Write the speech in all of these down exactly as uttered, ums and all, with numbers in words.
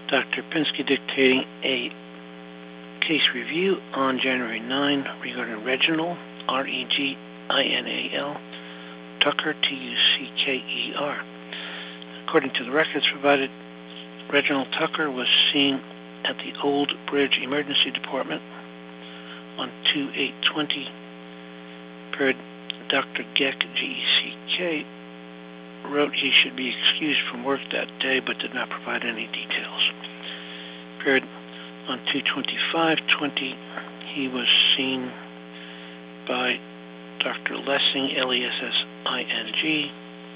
Doctor Pinsky dictating a case review on January ninth regarding Reginald, R E G I N A L, Tucker, T U C K E R. According to the records provided, Reginald Tucker was seen at the Old Bridge Emergency Department on two eight twenty. Per Doctor Geck, G E C K, wrote he should be excused from work that day but did not provide any details. Per on two twenty-five twenty, he was seen by Doctor Lessing, L E S S I N G,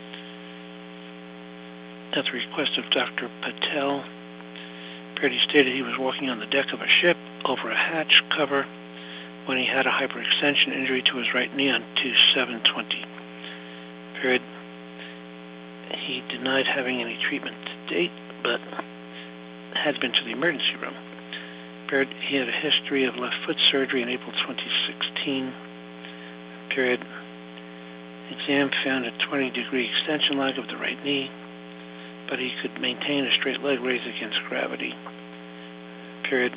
at the request of Doctor Patel. He stated he was walking on the deck of a ship over a hatch cover when he had a hyperextension injury to his right knee on two seven twenty. Period. He denied having any treatment to date, but had been to the emergency room. Period. He had a history of left foot surgery in April twenty sixteen. Period. Exam found a twenty degree extension lag of the right knee, but he could maintain a straight leg raise against gravity. Period.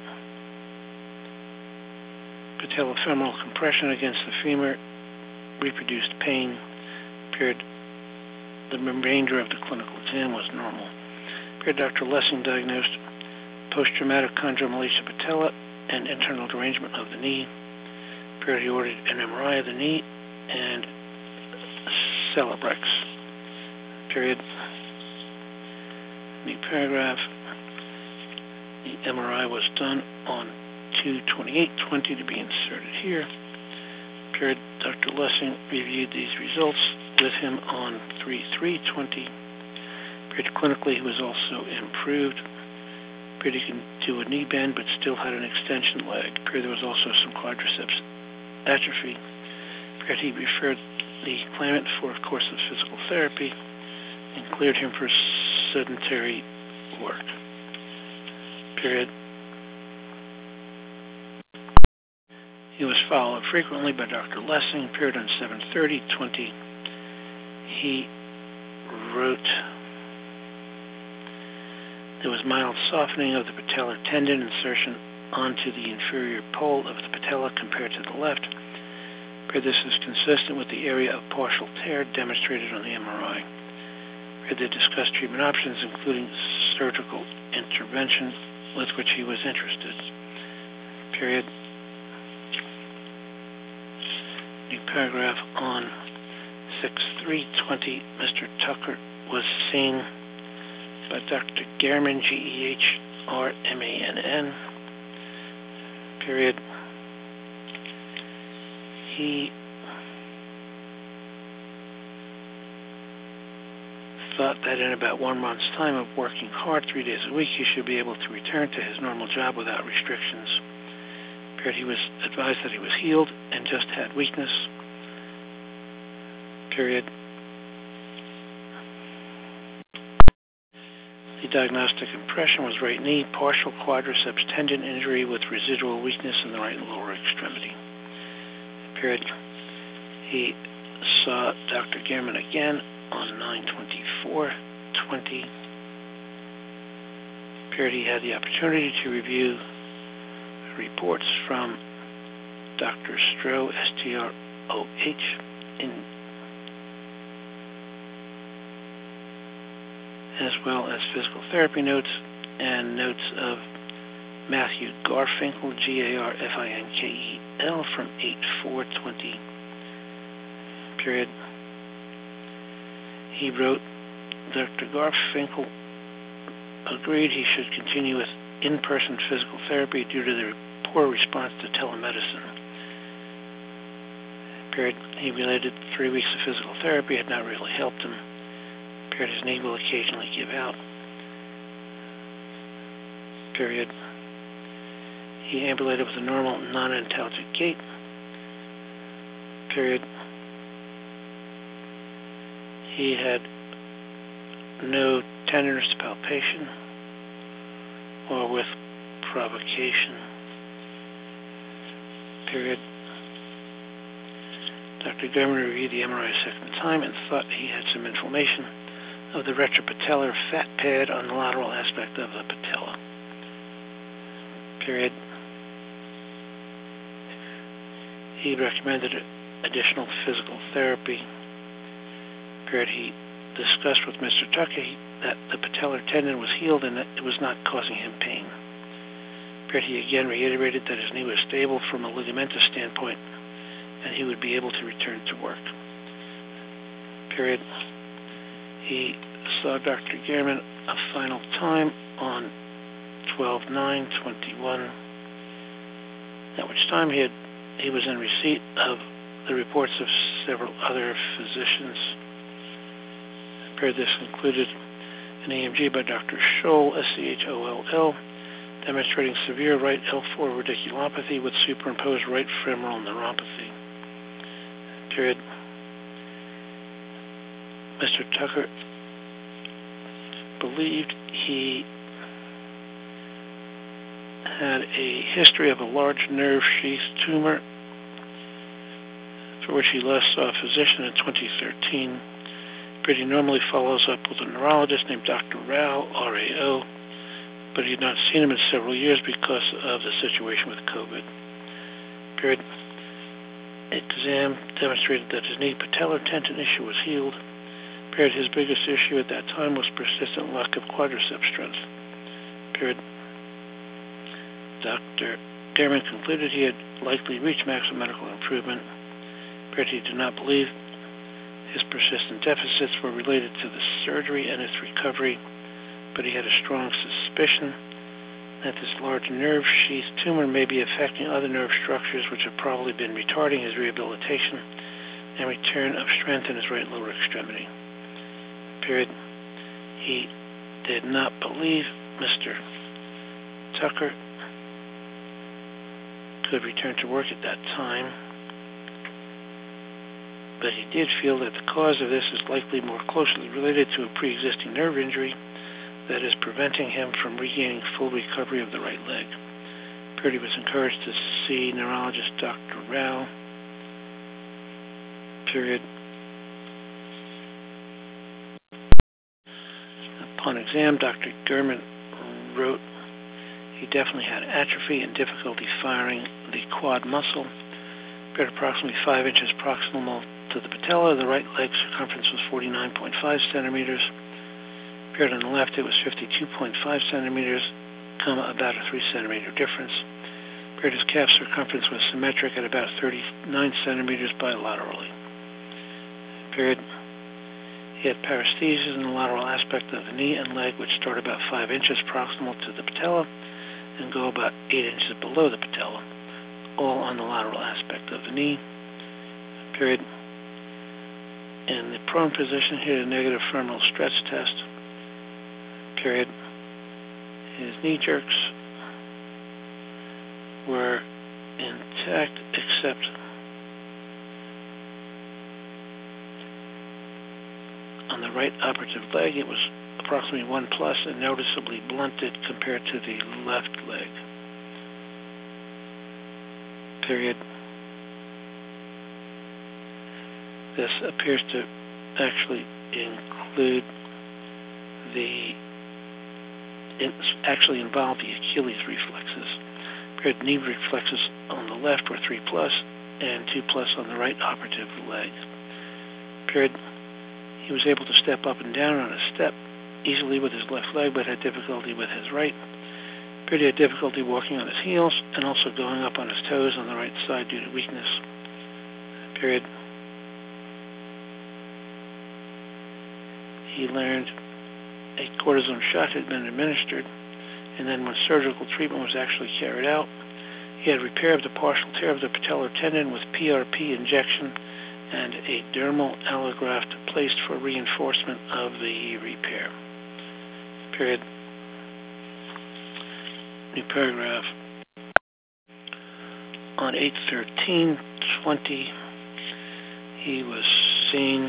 Patellofemoral compression against the femur reproduced pain. Period. The remainder of the clinical exam was normal. Period. Doctor Lessing diagnosed post-traumatic chondromalacia patella and internal derangement of the knee. Period. He ordered an M R I of the knee and Celebrex. Period. New paragraph. The M R I was done on two twenty-eight twenty to be inserted here. Period. Doctor Lessing reviewed these results with him on three three twenty. Period. Clinically, he was also improved. Period. He can do a knee bend, but still had an extension leg. Period. There was also some quadriceps atrophy. Period. He referred the claimant for a course of physical therapy and cleared him for sedentary work. Period. He was followed frequently by Doctor Lessing. Period. On seven thirty twenty. He wrote there was mild softening of the patellar tendon insertion onto the inferior pole of the patella compared to the left. Period. This is consistent with the area of partial tear demonstrated on the M R I. Period. They discussed treatment options, including surgical intervention, with which he was interested. Period. New paragraph on six three twenty. Mister Tucker was seen by Doctor Gehrmann, G E H R M A N N. Period. He thought that in about one month's time of working hard three days a week, he should be able to return to his normal job without restrictions. Period. He was advised that he was healed and just had weakness. Period. The diagnostic impression was right knee, partial quadriceps tendon injury with residual weakness in the right and lower extremity. Period. He saw Doctor Gehrmann again on nine twenty-four twenty. Period. He had the opportunity to review reports from Doctor Stroh, S T R O H, in, as well as physical therapy notes and notes of Matthew Garfinkel, G A R F I N K E L, from eight four twenty. Period. He wrote, Doctor Garfinkel agreed he should continue with in-person physical therapy due to the poor response to telemedicine. Period. He related three weeks of physical therapy had not really helped him. Period. His knee will occasionally give out. Period. He ambulated with a normal, non-intelligent gait. Period. He had no tenderness to palpation or with provocation. Period. Doctor Gehrmann reviewed the M R I a second time and thought he had some inflammation of the retropatellar fat pad on the lateral aspect of the patella. Period. He recommended additional physical therapy. Period. He discussed with Mister Tucker that the patellar tendon was healed and that it was not causing him pain. Period. He again reiterated that his knee was stable from a ligamentous standpoint and he would be able to return to work. Period. He saw Doctor Gehrman a final time on twelve nine twenty-one, at which time he had he was in receipt of the reports of several other physicians. Period. This included an E M G by Doctor Scholl, S C H O L L, demonstrating severe right L four radiculopathy with superimposed right femoral neuropathy. Period. Mister Tucker believed he had a history of a large nerve sheath tumor for which he last saw a physician in twenty thirteen. But he normally follows up with a neurologist named Doctor Rao, R A O, but he had not seen him in several years because of the situation with COVID. Period. Exam demonstrated that his knee patellar tendon issue was healed. Period. His biggest issue at that time was persistent lack of quadriceps strength. Period. Doctor Gehrman concluded he had likely reached maximum medical improvement. Period. He did not believe his persistent deficits were related to the surgery and its recovery, but he had a strong suspicion that this large nerve sheath tumor may be affecting other nerve structures which have probably been retarding his rehabilitation and return of strength in his right lower extremity. Period. He did not believe Mister Tucker could return to work at that time, but he did feel that the cause of this is likely more closely related to a pre-existing nerve injury that is preventing him from regaining full recovery of the right leg. Period. He was encouraged to see neurologist Doctor Rao. Period. Upon exam, Doctor Gehrman wrote he definitely had atrophy and difficulty firing the quad muscle. Period. Approximately five inches proximal to the patella. The right leg circumference was forty-nine point five centimeters. Period. On the left, it was fifty-two point five centimeters, comma, about a three centimeter difference. Period. His calf circumference was symmetric at about thirty-nine centimeters bilaterally. Period. He had paresthesias in the lateral aspect of the knee and leg, which start about five inches proximal to the patella and go about eight inches below the patella, all on the lateral aspect of the knee. Period. In the prone position, he had a negative femoral stretch test. Period. His knee jerks were intact except on the right operative leg. It was approximately one plus and noticeably blunted compared to the left leg. Period. This appears to actually include the, it actually involve the Achilles reflexes. Period. Knee reflexes on the left were three plus and two plus on the right operative leg. Period. He was able to step up and down on a step easily with his left leg, but had difficulty with his right. Period. He had difficulty walking on his heels and also going up on his toes on the right side due to weakness. Period. He learned a cortisone shot had been administered, and then when surgical treatment was actually carried out, he had repair of the partial tear of the patellar tendon with P R P injection and a dermal allograft placed for reinforcement of the repair. Period. New paragraph. On eight thirteen twenty, he was seen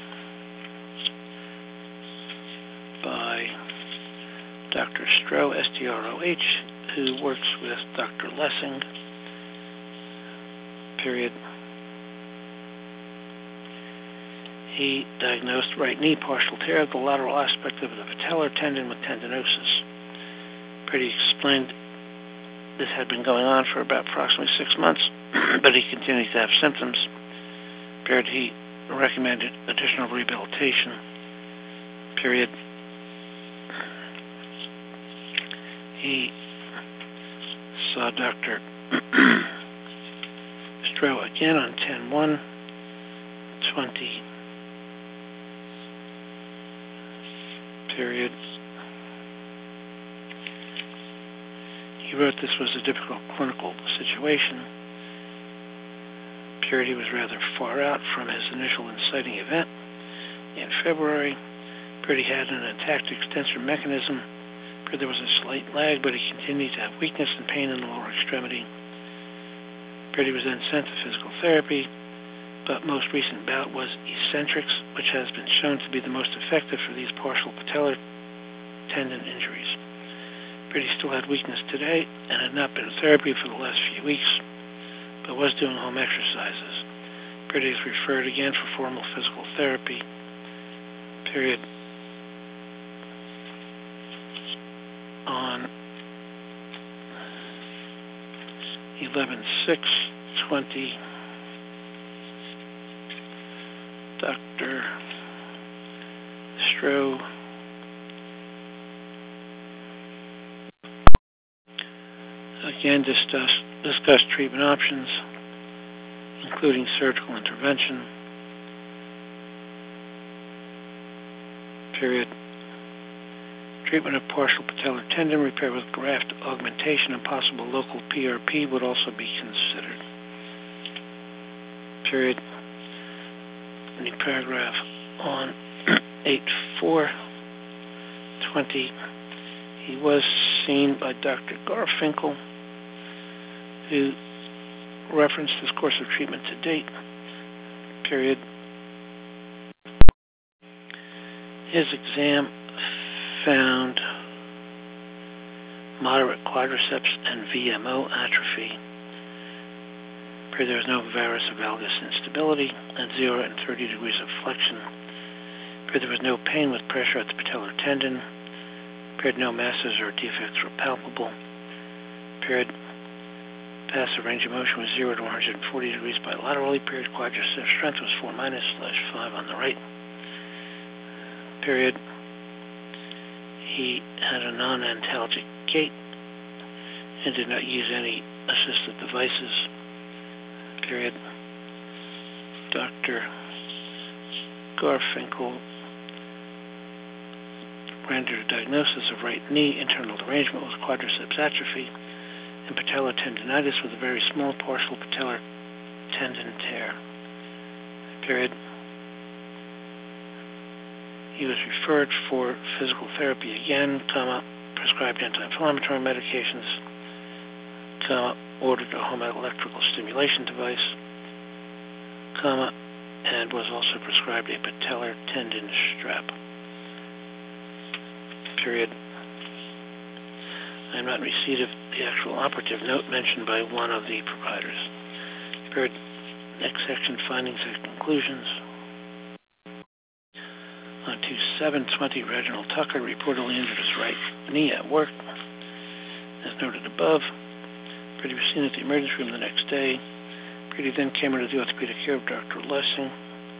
by Doctor Stroh, S T R O H, who works with Doctor Lessing. Period. He diagnosed right knee partial tear of the lateral aspect of the patellar tendon with tendinosis. Period. He explained this had been going on for about approximately six months, but he continued to have symptoms. Period. He recommended additional rehabilitation. Period. He saw Doctor Stroh again on ten one twenty. Period. He wrote this was a difficult clinical situation. Period. He was rather far out from his initial inciting event in February. Period. He had an intact extensor mechanism. Period. There was a slight lag, but he continued to have weakness and pain in the lower extremity. Period. He was then sent to physical therapy, but most recent bout was eccentrics, which has been shown to be the most effective for these partial patellar tendon injuries. Period. He still had weakness today and had not been in therapy for the last few weeks, but was doing home exercises. Period. He was referred again for formal physical therapy. Period. On eleven six twenty, Doctor Stroh again discussed, discussed treatment options, including surgical intervention. Period. Treatment of partial patellar tendon repair with graft augmentation and possible local P R P would also be considered. Period. The paragraph on eight four twenty, he was seen by Doctor Garfinkel, who referenced his course of treatment to date. Period. His exam found moderate quadriceps and V M O atrophy. There was no varus or valgus instability at zero and thirty degrees of flexion. There was no pain with pressure at the patellar tendon. No masses or defects were palpable. Period. Passive range of motion was zero to one hundred forty degrees bilaterally. Period. Quadriceps strength was four minus slash five on the right. Period. He had a non-antalgic gait and did not use any assistive devices. Period. Doctor Garfinkel rendered a diagnosis of right knee internal derangement with quadriceps atrophy and patellar tendinitis with a very small partial patellar tendon tear. Period. He was referred for physical therapy again, comma, prescribed anti-inflammatory medications, comma, ordered a home electrical stimulation device, comma, and was also prescribed a patellar tendon strap. Period. I am not in receipt of the actual operative note mentioned by one of the providers. Period. Next section, findings and conclusions. On two seven twenty, Reginald Tucker reportedly injured his right knee at work. As noted above, Pretty was seen at the emergency room the next day. Pretty then came under the orthopedic care of Doctor Lessing.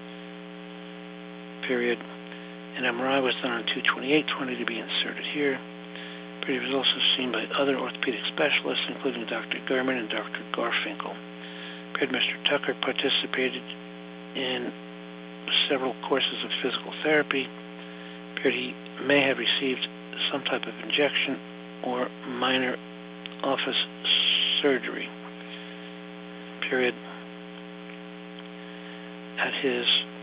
Period. An M R I was done on two twenty-eight twenty to be inserted here. Pretty was also seen by other orthopedic specialists, including Doctor Gurman and Doctor Garfinkel. Period. Mister Tucker participated in several courses of physical therapy. Period. He may have received some type of injection or minor office surgery. Period. At his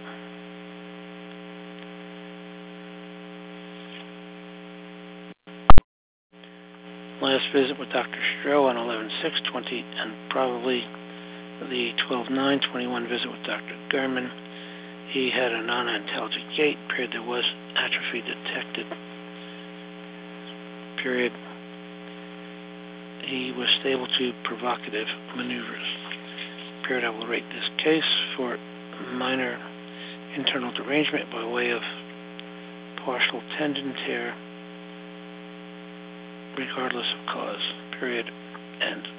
last visit with Doctor Stroh on eleven six twenty and probably the twelve nine twenty-one visit with Doctor Gurman, he had a non-antalgic gait. Period. There was atrophy detected. Period. He was stable to provocative maneuvers. Period. I will rate this case for minor internal derangement by way of partial tendon tear, regardless of cause. Period. End.